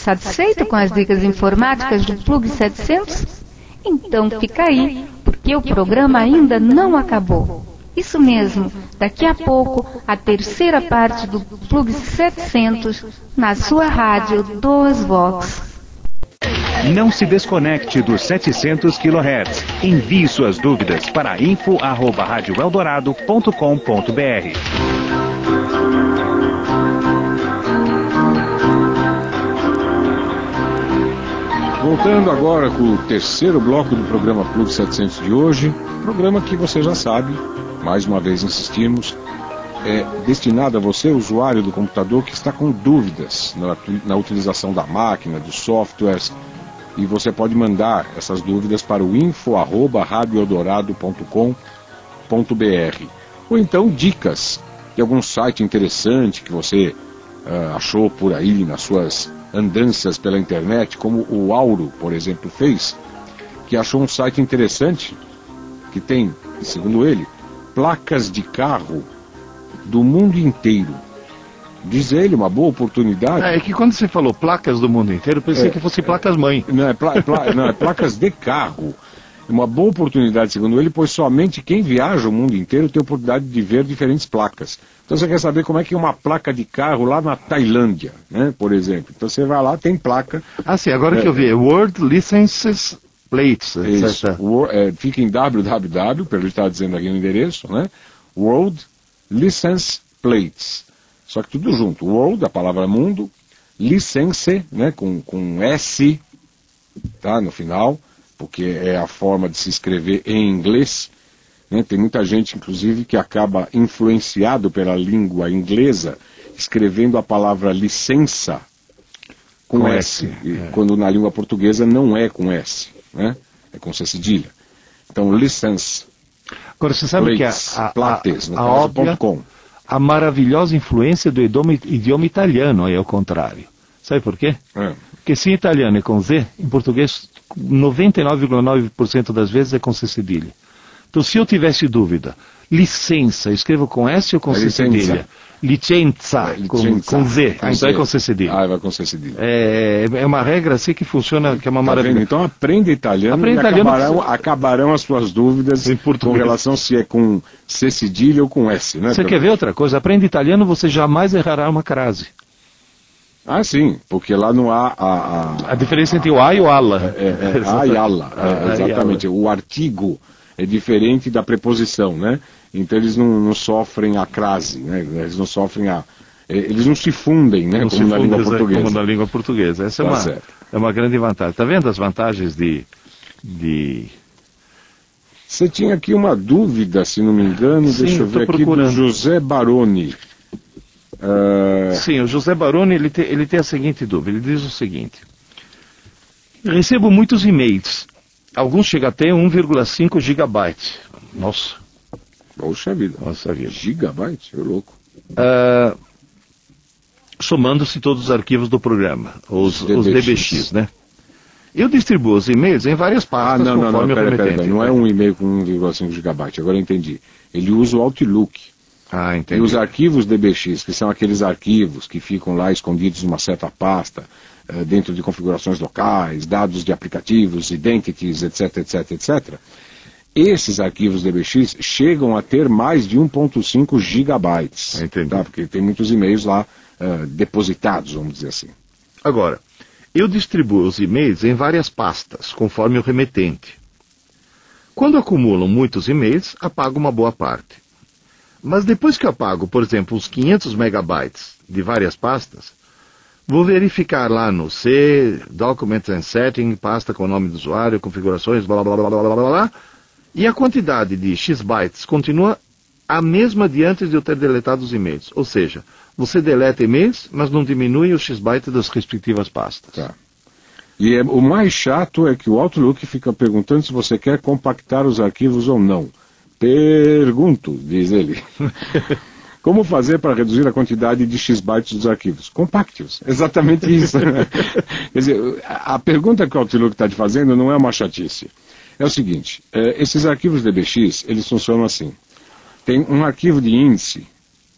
Satisfeito com as dicas informáticas do Plug 700? Então fica aí, porque o programa ainda não acabou. Isso mesmo, daqui a pouco, a terceira parte do Plug 700 na sua rádio 2 Vox. Não se desconecte dos 700 kHz. Envie suas dúvidas para info@radioeldorado.com.br. Voltando agora com o terceiro bloco do programa Plug 700 de hoje, programa que você já sabe, mais uma vez insistimos, é destinado a você, usuário do computador, que está com dúvidas na utilização da máquina, dos softwares, e você pode mandar essas dúvidas para o info@radioeldorado.com.br, ou então dicas de algum site interessante que você achou por aí nas suas andanças pela internet, como o Auro, por exemplo, fez, que achou um site interessante que tem, segundo ele, placas de carro do mundo inteiro. Diz ele, uma boa oportunidade. É que quando você falou placas do mundo inteiro, eu pensei que fosse placas-mãe. Não, é placas de carro. Uma boa oportunidade, segundo ele, pois somente quem viaja o mundo inteiro tem a oportunidade de ver diferentes placas. Então você quer saber como é que é uma placa de carro lá na Tailândia, né, por exemplo. Então você vai lá, tem placa. Ah, sim, agora que eu vi, World Licenses Plates. Isso, fica em www, pelo que está dizendo aqui no endereço, né, World License Plates. Só que tudo junto, World, a palavra mundo, License, né, com S, tá, no final, porque é a forma de se escrever em inglês, né? Tem muita gente, inclusive, que acaba influenciado pela língua inglesa, escrevendo a palavra licença com S, quando na língua portuguesa não é com S, né? É com C cedilha. Então, license. Agora, você sabe plates, que plates, no a caso, óbvia, .com. a maravilhosa influência do idioma italiano aí ao contrário. Sabe por quê? Porque se em italiano é com Z, em português 99,9% das vezes é com C cedilha. Então se eu tivesse dúvida, licença, eu escrevo com S ou com C cedilha? Licenza, com Z, então é com C cedilha. Vai com C cedilha. É uma regra assim que funciona, que é uma maravilha. Então aprenda italiano e acabarão as suas dúvidas com relação se é com C cedilha ou com S, né? Você quer ver outra coisa? Aprenda italiano, você jamais errará uma crase. Ah, sim, porque lá não há a diferença entre o A e o ala. A e ala, exatamente. O artigo é diferente da preposição, né? Então eles não sofrem a crase, né? Eles não sofrem eles não se fundem, né? Como na língua portuguesa. Como na língua portuguesa. Essa é uma grande vantagem. Está vendo as vantagens de... Você tinha aqui uma dúvida, se não me engano, sim, deixa eu ver aqui, do José Baroni. Sim, o José Baroni, ele tem a seguinte dúvida, ele diz o seguinte: recebo muitos e-mails, alguns chegam até 1,5 gigabyte. Nossa. Poxa vida. Nossa vida. Gigabyte? Eu louco. Somando-se todos os arquivos do programa, os DBX, né? Eu distribuo os e-mails em várias pastas conforme o remetente. Pera, não é um e-mail com 1,5 gigabyte, agora eu entendi. Ele usa o Outlook. Ah, entendi. E os arquivos DBX, que são aqueles arquivos que ficam lá escondidos numa certa pasta, dentro de configurações locais, dados de aplicativos, identities, etc, etc, etc. Esses arquivos DBX chegam a ter mais de 1,5 gigabytes. Entendi. Tá? Porque tem muitos e-mails lá depositados, vamos dizer assim. Agora, eu distribuo os e-mails em várias pastas, conforme o remetente. Quando acumulam muitos e-mails, apago uma boa parte. Mas depois que eu apago, por exemplo, uns 500 megabytes de várias pastas, vou verificar lá no C, Documents and Settings, pasta com o nome do usuário, configurações, blá blá blá blá blá blá blá, e a quantidade de X bytes continua a mesma de antes de eu ter deletado os e-mails. Ou seja, você deleta e-mails, mas não diminui os X bytes das respectivas pastas. Tá. E o mais chato é que o Outlook fica perguntando se você quer compactar os arquivos ou não. Pergunto, diz ele. Como fazer para reduzir a quantidade de X bytes dos arquivos? Compacte-os. Exatamente isso. Quer dizer, a pergunta que o Outlook está te fazendo não é uma chatice. É o seguinte, esses arquivos DBX, eles funcionam assim. Tem um arquivo de índice,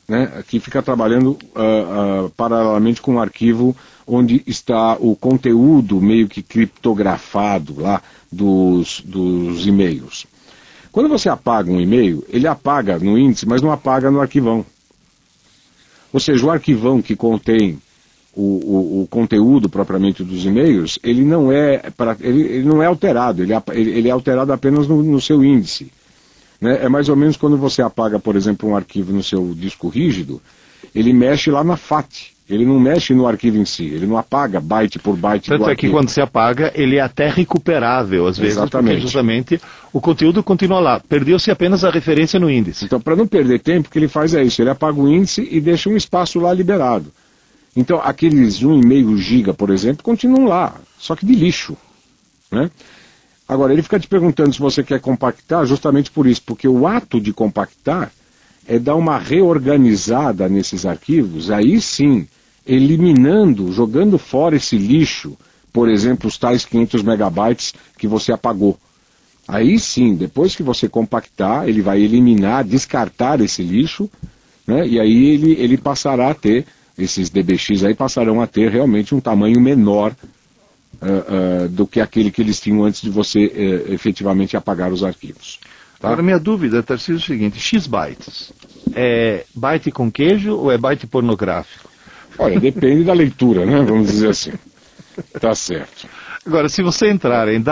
né, que fica trabalhando paralelamente com um arquivo onde está o conteúdo meio que criptografado lá dos e-mails. Quando você apaga um e-mail, ele apaga no índice, mas não apaga no arquivão. Ou seja, o arquivão que contém o conteúdo propriamente dos e-mails, ele não é alterado, ele é alterado apenas no seu índice. Né? É mais ou menos quando você apaga, por exemplo, um arquivo no seu disco rígido, ele mexe lá na FAT. Ele não mexe no arquivo em si, ele não apaga byte por byte do arquivo. Tanto é que quando se apaga, ele é até recuperável, às vezes, porque justamente o conteúdo continua lá. Perdeu-se apenas a referência no índice. Então, para não perder tempo, o que ele faz é isso, ele apaga o índice e deixa um espaço lá liberado. Então, aqueles 1,5 GB, por exemplo, continuam lá, só que de lixo. Né? Agora, ele fica te perguntando se você quer compactar justamente por isso, porque o ato de compactar é dar uma reorganizada nesses arquivos, aí sim, eliminando, jogando fora esse lixo, por exemplo, os tais 500 megabytes que você apagou. Aí sim, depois que você compactar, ele vai eliminar, descartar esse lixo, né, e aí ele passará a ter, esses DBX aí passarão a ter realmente um tamanho menor do que aquele que eles tinham antes de você efetivamente apagar os arquivos. Tá? Agora, minha dúvida, Tarcísio, é o seguinte, X bytes, é byte com queijo ou é byte pornográfico? Olha, depende da leitura, né? Vamos dizer assim. Tá certo. Agora, se você entrar em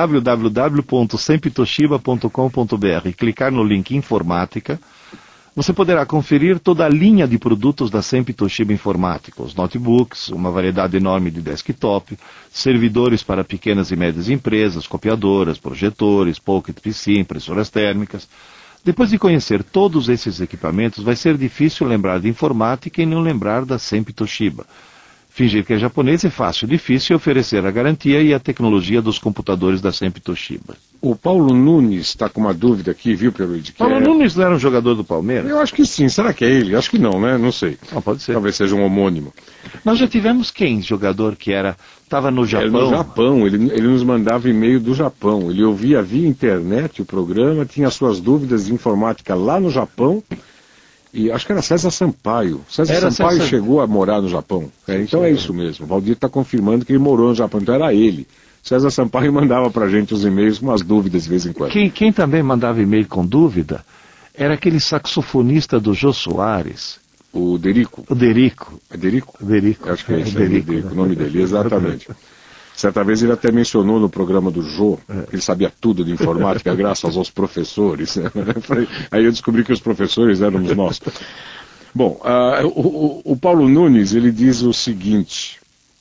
www.semptoshiba.com.br e clicar no link Informática, você poderá conferir toda a linha de produtos da Sempre Toshiba Informática, os notebooks, uma variedade enorme de desktop, servidores para pequenas e médias empresas, copiadoras, projetores, Pocket PC, impressoras térmicas. Depois de conhecer todos esses equipamentos, vai ser difícil lembrar de informática e não lembrar da Sempre Toshiba. Fingir que é japonês é fácil, difícil é oferecer a garantia e a tecnologia dos computadores da Sempre Toshiba. O Paulo Nunes está com uma dúvida aqui, viu, Peruíde? Paulo Nunes não era um jogador do Palmeiras? Eu acho que sim. Será que é ele? Acho que não, né? Não sei. Não, pode ser. Talvez seja um homônimo. Nós já tivemos quem? Jogador que estava no Japão? Era no Japão. Ele nos mandava e-mail do Japão. Ele ouvia via internet o programa, tinha suas dúvidas de informática lá no Japão. E acho que era César Sampaio. César Sampaio chegou a morar no Japão. Então é isso mesmo. O Valdir está confirmando que ele morou no Japão. Então era ele. César Sampaio mandava pra gente os e-mails com umas dúvidas de vez em quando. Quem também mandava e-mail com dúvida era aquele saxofonista do Jô Soares. O Derico. O Derico. É Derico? Derico. Acho que é esse Derico, o nome dele, exatamente. Certa vez ele até mencionou no programa do Jô, que ele sabia tudo de informática graças aos professores. Aí eu descobri que os professores éramos nós. Bom, o Paulo Nunes, ele diz o seguinte,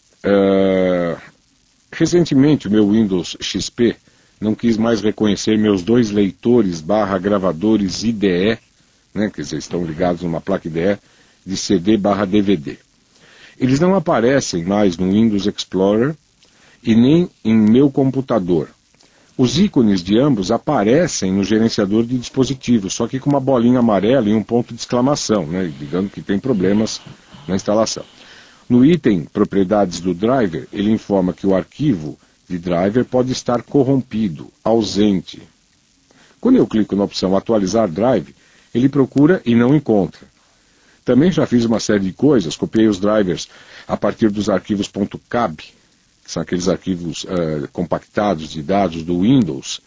recentemente o meu Windows XP não quis mais reconhecer meus 2 leitores /gravadores IDE, né, quer dizer, estão ligados numa placa IDE, de CD /DVD. Eles não aparecem mais no Windows Explorer e nem em meu computador. Os ícones de ambos aparecem no gerenciador de dispositivos, só que com uma bolinha amarela e um ponto de exclamação, né, digando que tem problemas na instalação. No item Propriedades do Driver, ele informa que o arquivo de driver pode estar corrompido, ausente. Quando eu clico na opção Atualizar Drive, ele procura e não encontra. Também já fiz uma série de coisas, copiei os drivers a partir dos arquivos .cab, que são aqueles arquivos compactados de dados do Windows.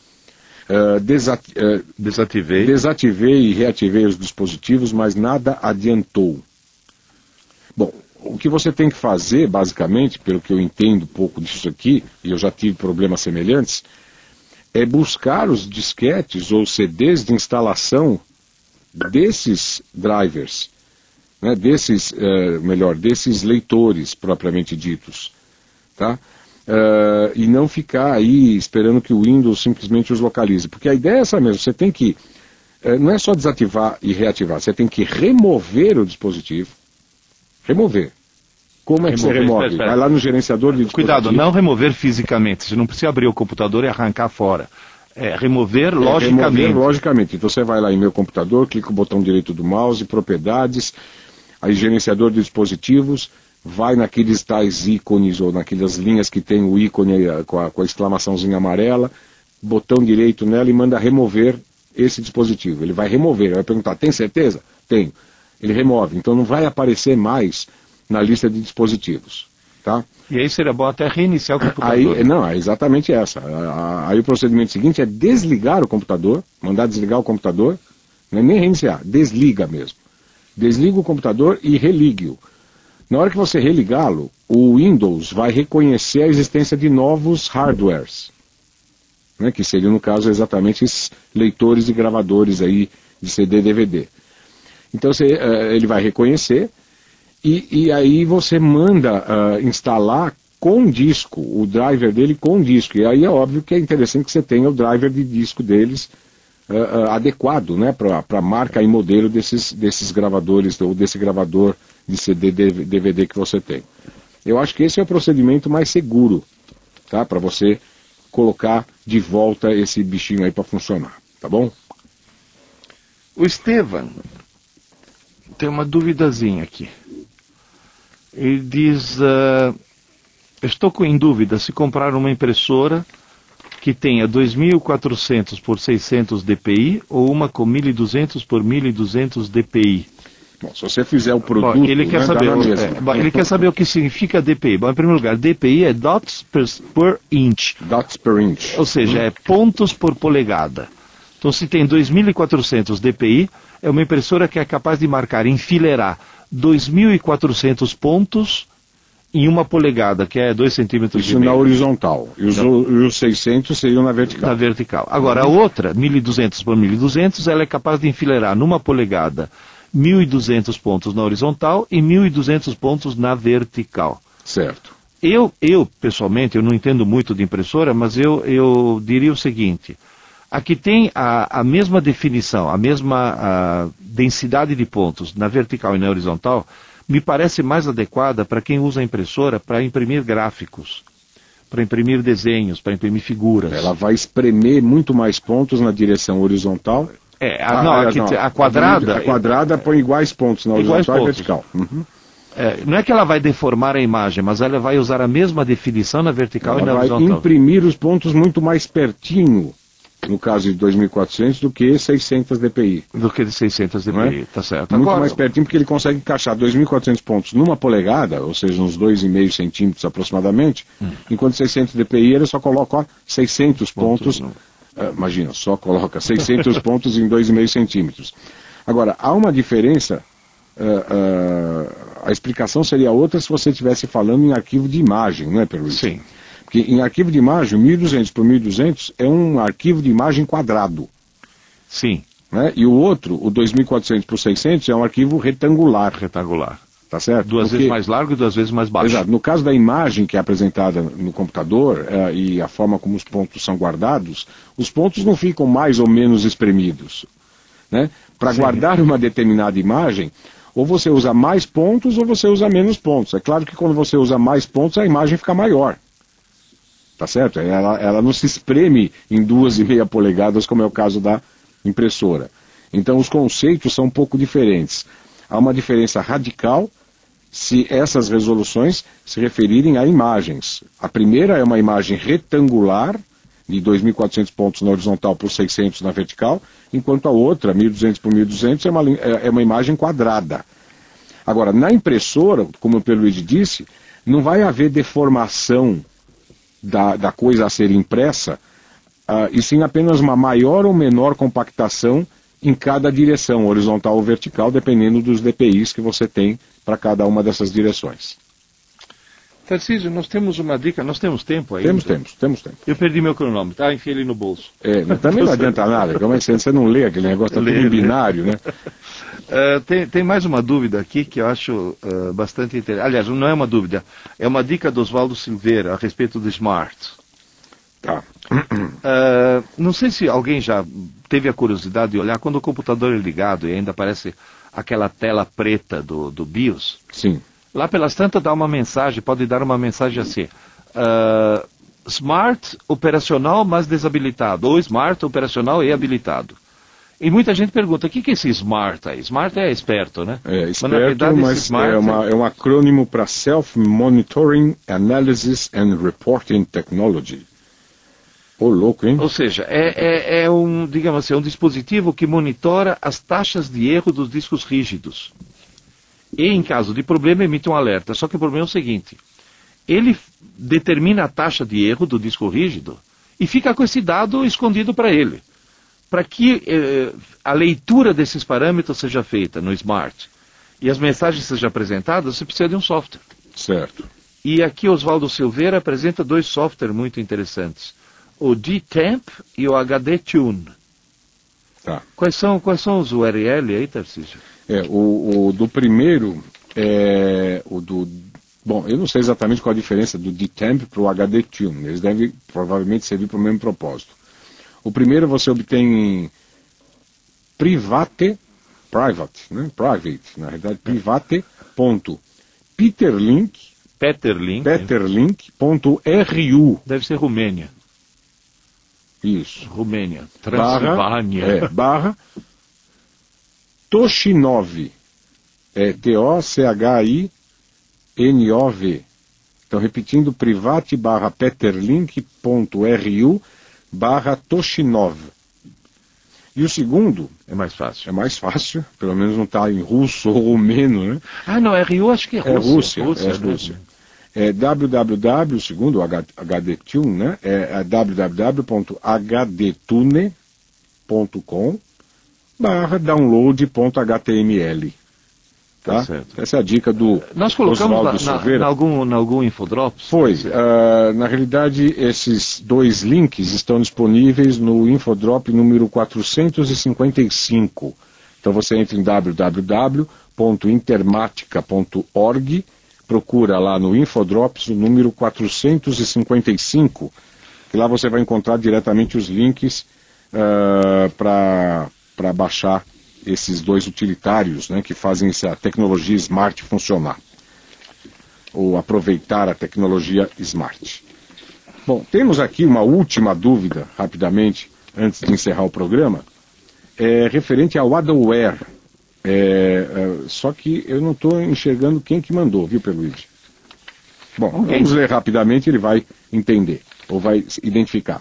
Desativei e reativei os dispositivos, mas nada adiantou. Bom, o que você tem que fazer, basicamente, pelo que eu entendo um pouco disso aqui, e eu já tive problemas semelhantes, é buscar os disquetes ou CDs de instalação desses drivers, né, desses leitores propriamente ditos, tá? E não ficar aí esperando que o Windows simplesmente os localize, porque a ideia é essa mesmo, você tem que, não é só desativar e reativar, você tem que remover o dispositivo, remover. Como é que você remove? Espera. Vai lá no gerenciador de dispositivo. Cuidado, não remover fisicamente, você não precisa abrir o computador e arrancar fora. Remover logicamente. Remover logicamente. Então você vai lá em meu computador, clica o botão direito do mouse, propriedades, aí gerenciador de dispositivos, vai naqueles tais ícones ou naquelas linhas que tem o ícone com a exclamaçãozinha amarela, botão direito nela e manda remover esse dispositivo. Ele vai remover, ele vai perguntar, tem certeza? Tenho. Ele remove, então não vai aparecer mais na lista de dispositivos. Tá? E aí seria bom até reiniciar o computador. Aí, não, é exatamente essa. Aí o procedimento seguinte é desligar o computador, mandar desligar o computador, não é nem reiniciar, desliga mesmo. Desliga o computador e religue-o. Na hora que você religá-lo, o Windows vai reconhecer a existência de novos hardwares, né, que seriam, no caso, exatamente esses leitores e gravadores aí de CD e DVD. Então ele vai reconhecer e aí você manda instalar com disco, o driver dele com disco. E aí é óbvio que é interessante que você tenha o driver de disco deles adequado, né, para a marca e modelo desses gravadores, ou desse gravador de CD e DVD que você tem. Eu acho que esse é o procedimento mais seguro, tá, para você colocar de volta esse bichinho aí para funcionar, tá bom? O Estevam tem uma duvidazinha aqui. Ele diz, estou em dúvida se comprar uma impressora que tenha 2.400 por 600 dpi ou uma com 1.200 por 1.200 dpi. Bom, se você fizer o produto... Bom, ele quer saber, ele quer saber o que significa dpi. Bom, em primeiro lugar, dpi é dots per inch. Dots per inch. Ou seja, é pontos por polegada. Então, se tem 2.400 dpi, é uma impressora que é capaz de marcar, enfileirar 2.400 pontos em uma polegada, que é 2 centímetros Isso na horizontal. E os 600 seriam na vertical. Na vertical. Agora, a outra, 1.200 por 1.200, ela é capaz de enfileirar numa polegada 1.200 pontos na horizontal e 1.200 pontos na vertical. Certo. Eu pessoalmente, eu não entendo muito de impressora, mas eu diria o seguinte: aqui tem a mesma definição, a mesma densidade de pontos na vertical e na horizontal, me parece mais adequada para quem usa a impressora para imprimir gráficos, para imprimir desenhos, para imprimir figuras. Ela vai espremer muito mais pontos na direção horizontal. A quadrada... A quadrada põe iguais pontos na horizontal e vertical. Uhum. Não é que ela vai deformar a imagem, mas ela vai usar a mesma definição na vertical e na horizontal. Ela vai imprimir os pontos muito mais pertinho, no caso de 2.400, do que 600 dpi. Do que de 600 dpi, tá certo. Muito mais pertinho, porque ele consegue encaixar 2.400 pontos numa polegada, ou seja, uns 2,5 centímetros aproximadamente, enquanto 600 dpi ele só coloca 600 pontos imagina, só coloca 600 pontos em 2,5 centímetros. Agora, há uma diferença, a explicação seria outra se você estivesse falando em arquivo de imagem, não é, Perluís? Sim. Porque em arquivo de imagem, 1.200 por 1.200 é um arquivo de imagem quadrado. Sim. Né? E o outro, o 2.400 por 600, é um arquivo retangular. Retangular. Tá certo? Duas vezes mais largo e 2 vezes mais baixo. Exato. No caso da imagem que é apresentada no computador e a forma como os pontos são guardados, os pontos não ficam mais ou menos espremidos. Né? Para guardar uma determinada imagem, ou você usa mais pontos ou você usa menos pontos. É claro que quando você usa mais pontos, a imagem fica maior. Tá certo? Ela não se espreme em 2,5 polegadas, como é o caso da impressora. Então os conceitos são um pouco diferentes. Há uma diferença radical se essas resoluções se referirem a imagens. A primeira é uma imagem retangular, de 2.400 pontos na horizontal por 600 na vertical, enquanto a outra, 1.200 por 1.200, é uma imagem quadrada. Agora, na impressora, como o Perluigi disse, não vai haver deformação da coisa a ser impressa, e sim apenas uma maior ou menor compactação em cada direção, horizontal ou vertical, dependendo dos DPIs que você tem para cada uma dessas direções. Tarcísio, nós temos uma dica, nós temos tempo aí? Temos tempo. Eu perdi meu cronômetro, enfiei ele no bolso. Também não adianta nada, como é que você não lê aquele negócio, está tudo em binário, né? Tem mais uma dúvida aqui que eu acho bastante interessante. Aliás, não é uma dúvida, é uma dica do Oswaldo Silveira a respeito do Smart. Tá. Não sei se alguém já teve a curiosidade de olhar quando o computador é ligado e ainda aparece aquela tela preta do BIOS. Sim. Lá pelas tantas dá uma mensagem, pode dar uma mensagem assim: Smart operacional mas desabilitado, ou Smart operacional e habilitado. E muita gente pergunta, o que é esse Smart aí? Smart é esperto, né? Esperto, mas é um acrônimo para Self-Monitoring Analysis and Reporting Technology. Ô, louco, hein? Ou seja, digamos assim, um dispositivo que monitora as taxas de erro dos discos rígidos. e, em caso de problema, emite um alerta. Só que o problema é o seguinte: ele determina a taxa de erro do disco rígido e fica com esse dado escondido para ele. Para que a leitura desses parâmetros seja feita no Smart e as mensagens sejam apresentadas, você precisa de um software. Certo. E aqui Oswaldo Silveira apresenta 2 softwares muito interessantes: o D-Temp e o HD Tune. Tá. Quais são os URL aí, Tarcísio? O do primeiro Bom, eu não sei exatamente qual a diferença do D-Temp para o HD Tune. Eles devem provavelmente servir para o mesmo propósito. O primeiro você obtém private, na realidade, private.peterlink.ru. Deve ser Romênia. Isso. Romênia. Transilvânia. Barra Toshinov. T-O-C-H-I-N-O-V. Então, repetindo, private.peterlink.ru/Toshinov. E o segundo... É mais fácil. É mais fácil, pelo menos não está em russo ou rumeno, né? Ah, não, RU acho que é Rússia. Rússia. O segundo, o HDTune, né? É www.hdtune.com/download.html. Tá? Certo. Essa é a dica do Nós colocamos Silveira. em algum Infodrops? Foi. Na realidade, esses 2 links estão disponíveis no Infodrop número 455. Então você entra em www.intermatica.org, procura lá no Infodrops o número 455, e lá você vai encontrar diretamente os links para baixar esses 2 utilitários, né, que fazem essa tecnologia Smart funcionar, ou aproveitar a tecnologia Smart. Bom, temos aqui uma última dúvida, rapidamente, antes de encerrar o programa, referente ao Adaware. Só que eu não estou enxergando quem que mandou, viu, Peluigi? Bom, vamos ler rapidamente, ele vai entender, ou vai identificar.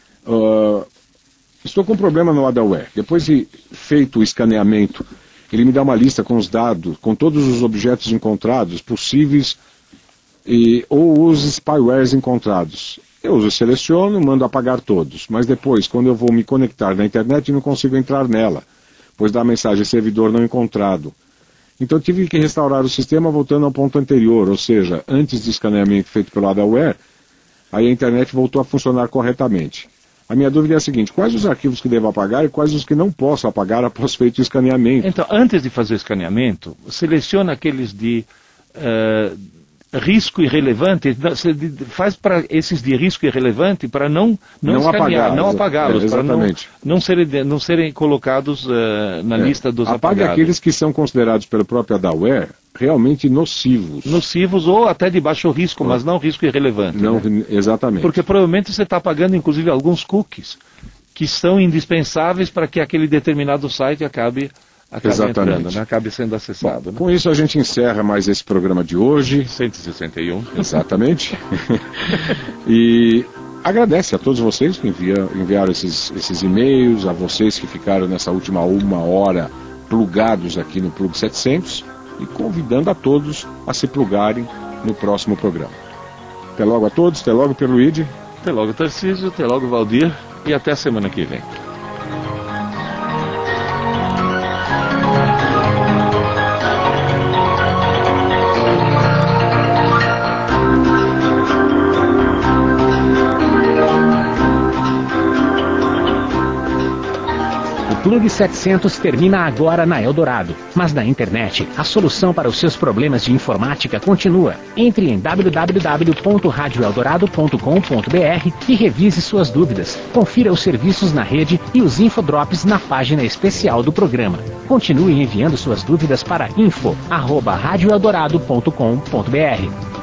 Estou com um problema no Adaware. Depois de feito o escaneamento, ele me dá uma lista com os dados, com todos os objetos encontrados, possíveis, ou os spywares encontrados. Eu os seleciono, mando apagar todos. Mas depois, quando eu vou me conectar na internet, não consigo entrar nela, pois dá a mensagem servidor não encontrado. Então tive que restaurar o sistema voltando ao ponto anterior, ou seja, antes do escaneamento feito pelo Adaware, aí a internet voltou a funcionar corretamente. A minha dúvida é a seguinte: quais os arquivos que devo apagar e quais os que não posso apagar após feito o escaneamento? Então, antes de fazer o escaneamento, seleciona aqueles de risco irrelevante, faz para esses de risco irrelevante para não escanear, não apagá-los, para não serem colocados na lista dos apagados. Apague aqueles que são considerados pelo próprio Adaware realmente nocivos. Nocivos ou até de baixo risco, mas não risco irrelevante. Não, né? Exatamente. Porque provavelmente você está apagando, inclusive, alguns cookies que são indispensáveis para que aquele determinado site acabe entrando, né? Acabe sendo acessado. Bom, né? Com isso a gente encerra mais esse programa de hoje. 161. Exatamente. E agradece a todos vocês que enviaram esses e-mails, a vocês que ficaram nessa última 1 hora plugados aqui no Plug 700, e convidando a todos a se plugarem no próximo programa. Até logo a todos, até logo Pierluigi. Até logo Tarcísio, até logo Valdir, e até a semana que vem. O Plug 700 termina agora na Eldorado, mas na internet, a solução para os seus problemas de informática continua. Entre em www.radioeldorado.com.br e revise suas dúvidas. Confira os serviços na rede e os infodrops na página especial do programa. Continue enviando suas dúvidas para info@radioeldorado.com.br.